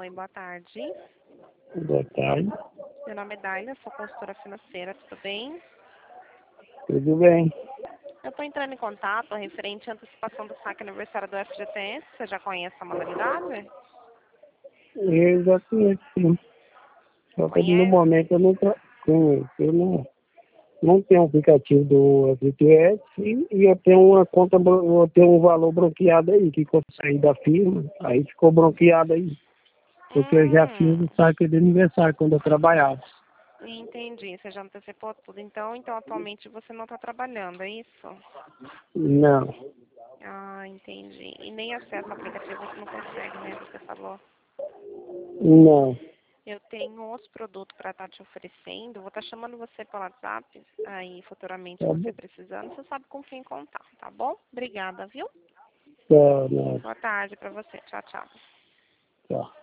Oi, boa tarde. Boa tarde. Meu nome é Daila, sou consultora financeira, tudo bem? Tudo bem? Eu estou entrando em contato referente à antecipação do saque aniversário do FGTS. Você já conhece a modalidade? Eu já conheço, sim. Só que no Conhece? momento eu não conheço. Eu não tenho aplicativo do FGTS e eu tenho uma conta, eu tenho um valor bloqueado aí, que quando eu saí da firma, aí ficou bloqueado aí. Porque eu já fiz o saque de aniversário quando eu trabalhava. Entendi. Você já antecipou tudo, então atualmente você não está trabalhando, é isso? Não, Ah, entendi. E nem acesso ao aplicativo você não consegue, né? Você falou. não. Eu tenho outros produtos para estar te oferecendo. Vou estar chamando você pelo WhatsApp. Aí, futuramente, Tá você bom. precisando, você sabe com quem contar, tá bom? Obrigada, viu? Tá, não, Boa tarde para você. Tchau, tchau. tá.